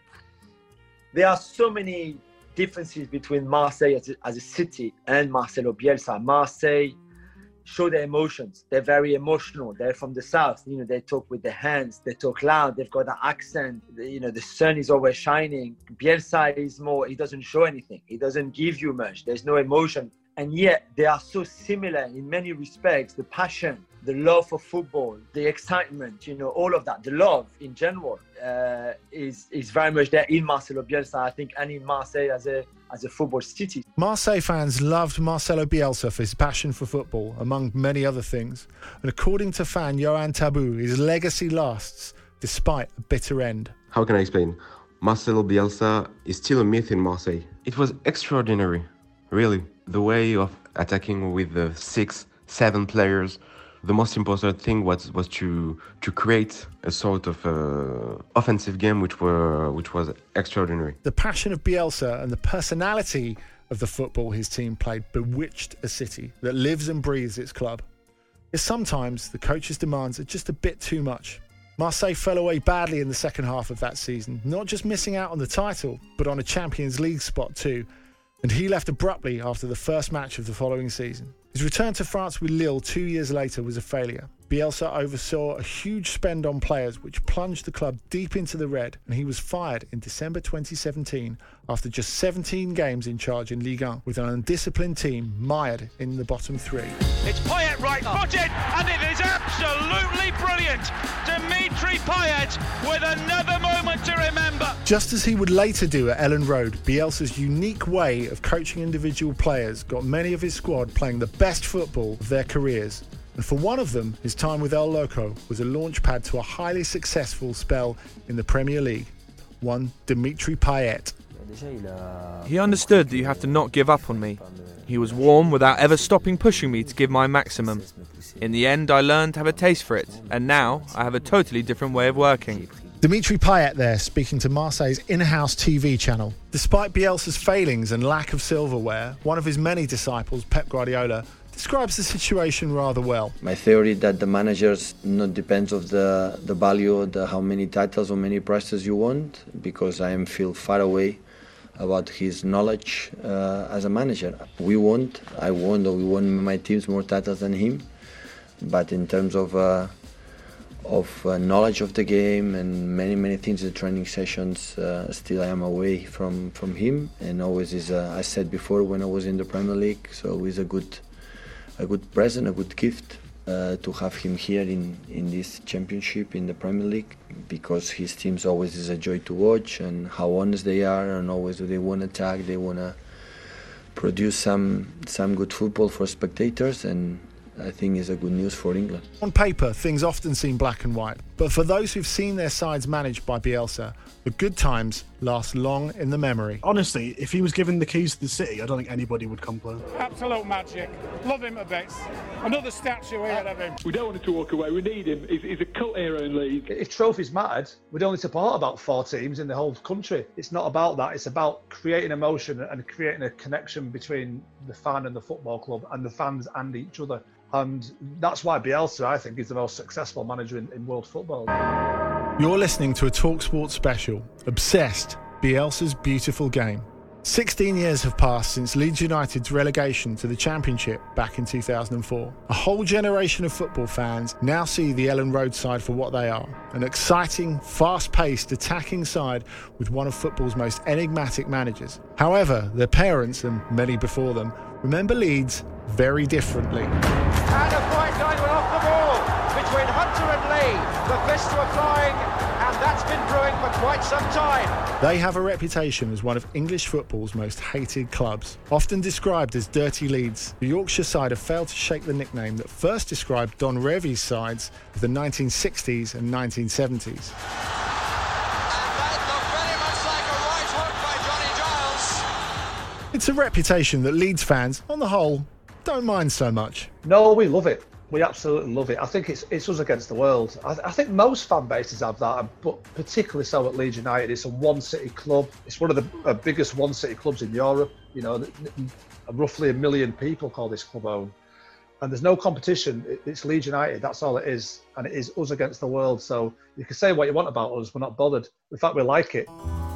Speaker 6: there are so many differences between Marseille as a, as a city and Marcelo Bielsa. Marseille show their emotions. They're very emotional. They're from the south. You know, they talk with their hands. They talk loud. They've got that accent. You know, the sun is always shining. Bielsa is more, he doesn't show anything. He doesn't give you much. There's no emotion. And yet they are so similar in many respects. The passion, the love for football, the excitement, you know, all of that, the love in general uh, is is very much there in Marcelo Bielsa, I think, and in Marseille as a as a football city.
Speaker 3: Marseille fans loved Marcelo Bielsa for his passion for football, among many other things. And according to fan Johan Tabou, his legacy lasts despite a bitter end.
Speaker 8: How can I explain? Marcelo Bielsa is still a myth in Marseille. It was extraordinary, really. The way of attacking with the six, seven players. The most important thing was was to to create a sort of uh, offensive game which were which was extraordinary.
Speaker 3: The passion of Bielsa and the personality of the football his team played bewitched a city that lives and breathes its club. Yet sometimes the coach's demands are just a bit too much. Marseille fell away badly in the second half of that season, not just missing out on the title, but on a Champions League spot too. And he left abruptly after the first match of the following season. His return to France with Lille two years later was a failure. Bielsa oversaw a huge spend on players which plunged the club deep into the red, and he was fired in December twenty seventeen after just seventeen games in charge in Ligue one, with an undisciplined team mired in the bottom three.
Speaker 13: It's Payet right-footed, and it is absolutely brilliant. Dimitri Payet with another moment to remember.
Speaker 3: Just as he would later do at Ellen Road, Bielsa's unique way of coaching individual players got many of his squad playing the best football of their careers. And for one of them, his time with El Loco was a launchpad to a highly successful spell in the Premier League. One Dimitri Payet.
Speaker 11: He understood that you have to not give up on me. He was warm without ever stopping pushing me to give my maximum. In the end, I learned to have a taste for it, and now I have a totally different way of working.
Speaker 3: Dimitri Payet there, speaking to Marseille's in-house T V channel. Despite Bielsa's failings and lack of silverware, one of his many disciples, Pep Guardiola, describes the situation rather well.
Speaker 14: My theory that the managers not depends of the the value, the how many titles or many prizes you want, because I am feel far away about his knowledge uh, as a manager. We want, I want, or we want my teams more titles than him, but in terms of uh, of uh, knowledge of the game and many many things in the training sessions. Uh, still I am away from from him, and always is uh, I said before when I was in the Premier League, so he's a good a good present, a good gift uh, to have him here in in this championship in the Premier League, because his teams always is a joy to watch, and how honest they are, and always they want to attack, they want to produce some some good football for spectators, and I think is a good news for England.
Speaker 3: On paper, things often seem black and white, but for those who've seen their sides managed by Bielsa, the good times last long in the memory.
Speaker 25: Honestly, if he was given the keys to the city, I don't think anybody would complain.
Speaker 2: Absolute magic. Love him to bits. Another statue here of him.
Speaker 15: We don't want him to walk away. We need him. He's, he's a cult hero in league.
Speaker 10: If trophies mattered, we'd only support about four teams in the whole country. It's not about that. It's about creating emotion and creating a connection between the fan and the football club, and the fans and each other. And that's why Bielsa, I think, is the most successful manager in, in world football.
Speaker 3: You're listening to a TalkSport special, Obsessed, Bielsa's Beautiful Game. sixteen years have passed since Leeds United's relegation to the Championship back in two thousand four. A whole generation of football fans now see the Ellen Road side for what they are, an exciting, fast-paced, attacking side with one of football's most enigmatic managers. However, their parents, and many before them, remember Leeds very differently.
Speaker 16: And a bright line went off the ball between Hunter and Lee. The fists were flying, and that's been brewing for quite some time.
Speaker 3: They have a reputation as one of English football's most hated clubs. Often described as dirty Leeds, the Yorkshire side have failed to shake the nickname that first described Don Revie's sides of the nineteen sixties and nineteen seventies. It's a reputation that Leeds fans, on the whole, don't mind so much.
Speaker 10: No, we love it. We absolutely love it. I think it's it's us against the world. I, I think most fan bases have that, but particularly so at Leeds United. It's a one-city club. It's one of the uh, biggest one-city clubs in Europe. You know, roughly a million people call this club home. And there's no competition. It, it's Leeds United. That's all it is. And it is us against the world. So you can say what you want about us. We're not bothered. In fact, we like it.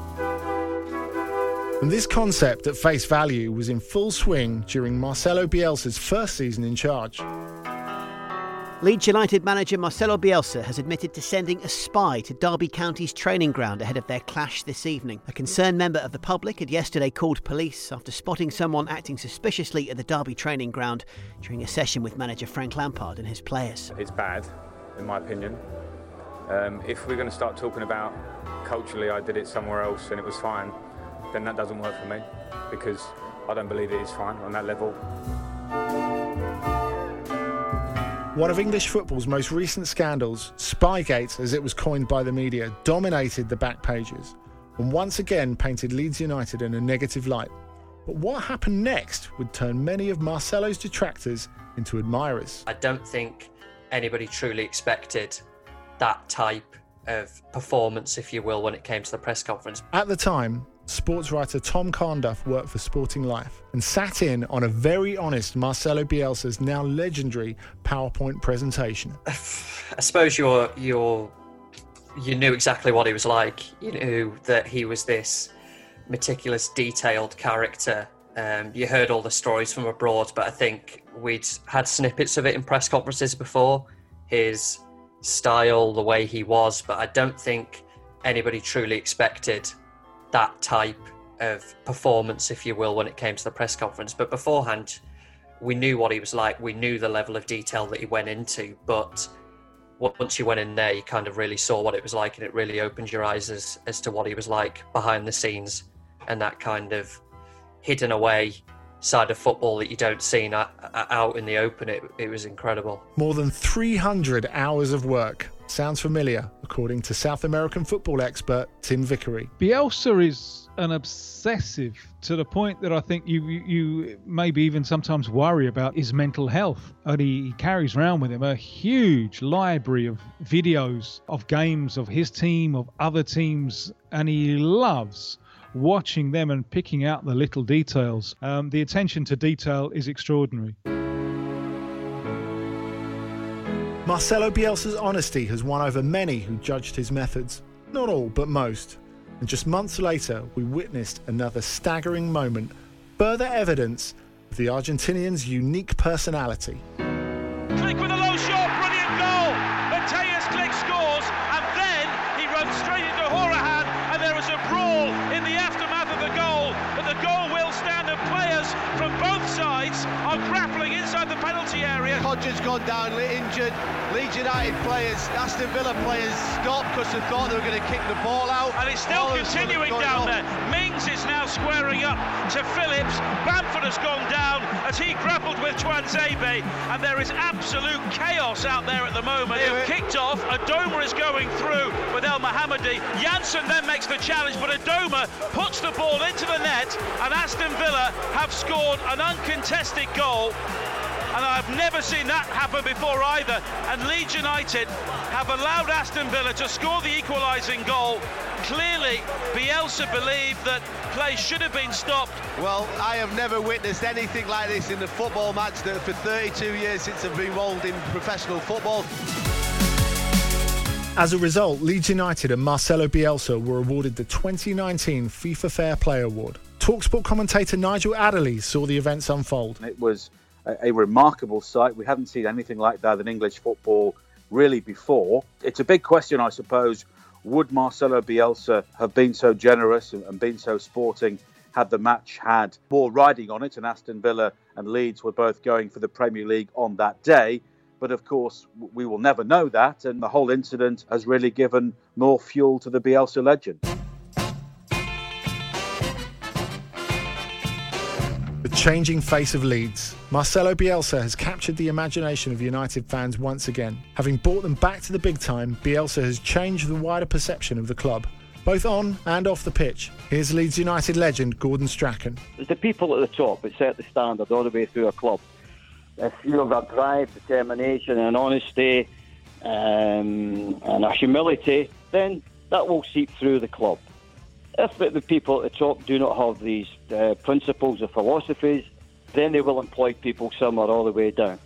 Speaker 3: And this concept at face value was in full swing during Marcelo Bielsa's first season in charge.
Speaker 17: Leeds United manager Marcelo Bielsa has admitted to sending a spy to Derby County's training ground ahead of their clash this evening. A concerned member of the public had yesterday called police after spotting someone acting suspiciously at the Derby training ground during a session with manager Frank Lampard and his players.
Speaker 19: It's bad, in my opinion. Um, if we're going to start talking about culturally I did it somewhere else and it was fine, then that doesn't work for me, because I don't believe it is fine on that level.
Speaker 3: One of English football's most recent scandals, Spygate, as it was coined by the media, dominated the back pages and once again painted Leeds United in a negative light. But what happened next would turn many of Marcelo's detractors into admirers.
Speaker 20: I don't think anybody truly expected that type of performance, if you will, when it came to the press conference.
Speaker 3: At the time, sports writer Tom Carnduff worked for Sporting Life and sat in on a very honest Marcelo Bielsa's now legendary PowerPoint presentation.
Speaker 20: I suppose you're, you're, you knew exactly what he was like. You knew that he was this meticulous, detailed character. Um, you heard all the stories from abroad, but I think we'd had snippets of it in press conferences before. His style, the way he was, but I don't think anybody truly expected that type of performance, if you will, when it came to the press conference. But beforehand, we knew what he was like. We knew the level of detail that he went into. But once you went in there, you kind of really saw what it was like, and it really opened your eyes as, as to what he was like behind the scenes, and that kind of hidden away side of football that you don't see out in the open. It, it was incredible.
Speaker 3: More than three hundred hours of work. Sounds familiar, according to South American football expert Tim Vickery.
Speaker 24: Bielsa is an obsessive to the point that I think you, you, you maybe even sometimes worry about his mental health. And he, he carries around with him a huge library of videos of games of his team, of other teams, and he loves watching them and picking out the little details. Um, the attention to detail is extraordinary.
Speaker 3: Marcelo Bielsa's honesty has won over many who judged his methods. Not all, but most. And just months later, we witnessed another staggering moment, further evidence of the Argentinian's unique personality.
Speaker 13: Klich with a low shot, brilliant goal! Matthias Klich scores! teammates are grappling inside the penalty area.
Speaker 1: Hodgins gone down, injured. Leeds United players, Aston Villa players stopped because they thought they were going to kick the ball out.
Speaker 13: And it's still
Speaker 1: All of a sudden
Speaker 13: continuing
Speaker 1: it's
Speaker 13: down
Speaker 1: going
Speaker 13: there. Mings is now squaring up to Phillips. Bamford has gone down as he grappled with Tuanzebe, and there is absolute chaos out there at the moment. They've kicked off. Adoma is going through with El Mohammadi. Janssen then makes the challenge, but Adoma puts the ball into the net, and Aston Villa have scored an uncontested goal. And I've never seen that happen before either. And Leeds United have allowed Aston Villa to score the equalising goal. Clearly, Bielsa believed that play should have been stopped.
Speaker 1: Well, I have never witnessed anything like this in a football match that for thirty-two years since I've been involved in professional football.
Speaker 3: As a result, Leeds United and Marcelo Bielsa were awarded the twenty nineteen FIFA Fair Play Award. TalkSport commentator Nigel Adderley saw the events unfold.
Speaker 4: It was a, a remarkable sight. We haven't seen anything like that in English football really before. It's a big question, I suppose. Would Marcelo Bielsa have been so generous and, and been so sporting had the match had more riding on it, and Aston Villa and Leeds were both going for the Premier League on that day? But of course, we will never know that, and the whole incident has really given more fuel to the Bielsa legend.
Speaker 3: The changing face of Leeds. Marcelo Bielsa has captured the imagination of United fans once again. Having brought them back to the big time, Bielsa has changed the wider perception of the club, both on and off the pitch. Here's Leeds United legend Gordon Strachan.
Speaker 9: There's the people at the top that set the standard all the way through a club. If you have a drive, determination and honesty um, and a humility, then that will seep through the club. If the people at the top do not have these uh, principles or philosophies, then they will employ people somewhere all the way down.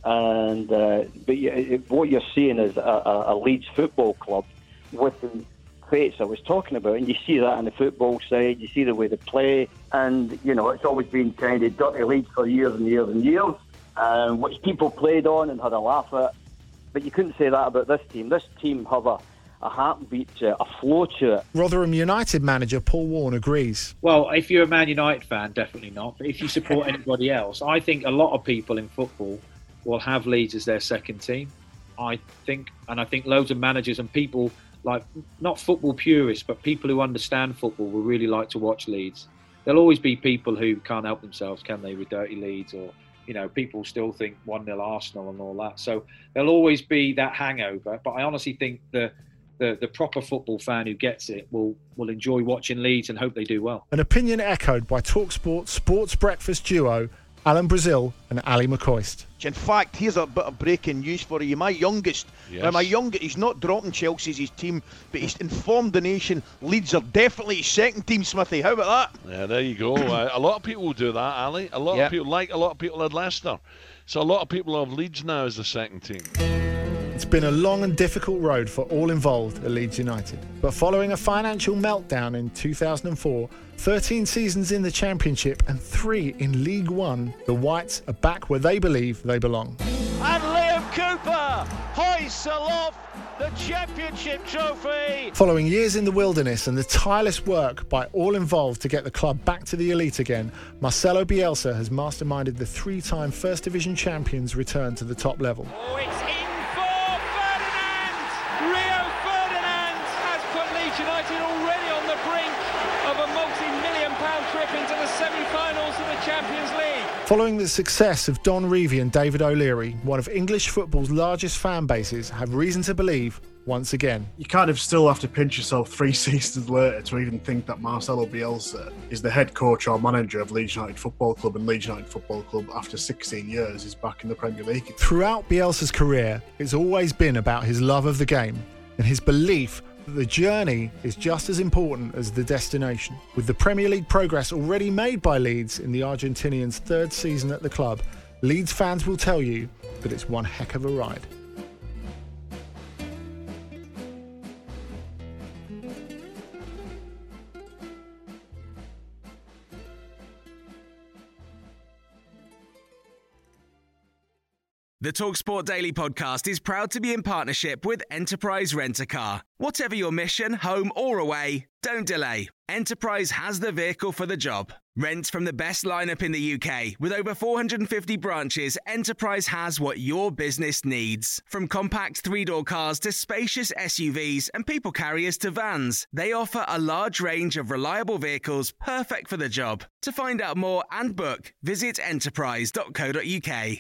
Speaker 9: And uh, but you, what you're seeing is a, a Leeds football club with the traits I was talking about, and you see that on the football side. You see the way they play, and you know it's always been kind of dirty Leeds for years and years and years, um, which people played on and had a laugh at. But you couldn't say that about this team. This team have a a heartbeat, uh, a flow to it.
Speaker 3: Rotherham United manager Paul Warne agrees.
Speaker 21: Well, if you're a Man United fan, definitely not. But if you support anybody else, I think a lot of people in football will have Leeds as their second team. I think, and I think loads of managers and people, like not football purists, but people who understand football will really like to watch Leeds. There'll always be people who can't help themselves, can they, with dirty Leeds, or you know, people still think one nil Arsenal and all that. So there'll always be that hangover. But I honestly think the The, the proper football fan who gets it will, will enjoy watching Leeds and hope they do well.
Speaker 3: An opinion echoed by TalkSport Sports Breakfast duo Alan Brazil and Ali McCoist.
Speaker 22: In fact, here's a bit of breaking news for you. My youngest,
Speaker 26: Yes.
Speaker 22: now my youngest, he's not dropping Chelsea as his team, but he's informed the nation Leeds are definitely his second team, Smithy. How about that?
Speaker 26: Yeah, there you go. uh, a lot of people will do that, Ali. A lot
Speaker 22: Yeah.
Speaker 26: of people, like a lot of people had Leicester. So a lot of people have Leeds now as the second team.
Speaker 3: It's been a long and difficult road for all involved at Leeds United. But following a financial meltdown in two thousand four, thirteen seasons in the Championship and three in League One, the Whites are back where they believe they belong.
Speaker 7: And Liam Cooper hoists aloft the Championship trophy.
Speaker 3: Following years in the wilderness and the tireless work by all involved to get the club back to the elite again, Marcelo Bielsa has masterminded the three-time First Division champions' return to the top level.
Speaker 7: Oh, it's in for Ferdinand! Rio Ferdinand has put Leeds United already on the brink of a multi-million pound trip into the semi-finals of the Champions League.
Speaker 3: Following the success of Don Revie and David O'Leary, one of English football's largest fan bases have reason to believe once again.
Speaker 25: You kind of still have to pinch yourself three seasons later to even think that Marcelo Bielsa is the head coach or manager of Leeds United Football Club, and Leeds United Football Club, after sixteen years, is back in the Premier League.
Speaker 3: Throughout Bielsa's career, it's always been about his love of the game and his belief that the journey is just as important as the destination. With the Premier League progress already made by Leeds in the Argentinian's third season at the club, Leeds fans will tell you that it's one heck of a ride.
Speaker 5: The TalkSport Daily podcast is proud to be in partnership with Enterprise Rent-A-Car. Whatever your mission, home or away, don't delay. Enterprise has the vehicle for the job. Rent from the best lineup in the U K. With over four hundred fifty branches, Enterprise has what your business needs. From compact three-door cars to spacious S U Vs and people carriers to vans, they offer a large range of reliable vehicles perfect for the job. To find out more and book, visit enterprise dot co dot uk.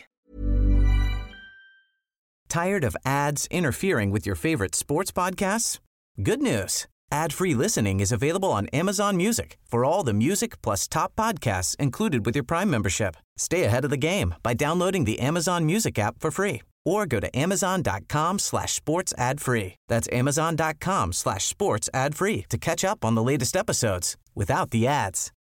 Speaker 6: Tired of ads interfering with your favorite sports podcasts? Good news. Ad-free listening is available on Amazon Music for all the music plus top podcasts included with your Prime membership. Stay ahead of the game by downloading the Amazon Music app for free or go to amazon.com slash sports ad free. That's amazon.com slash sports ad free to catch up on the latest episodes without the ads.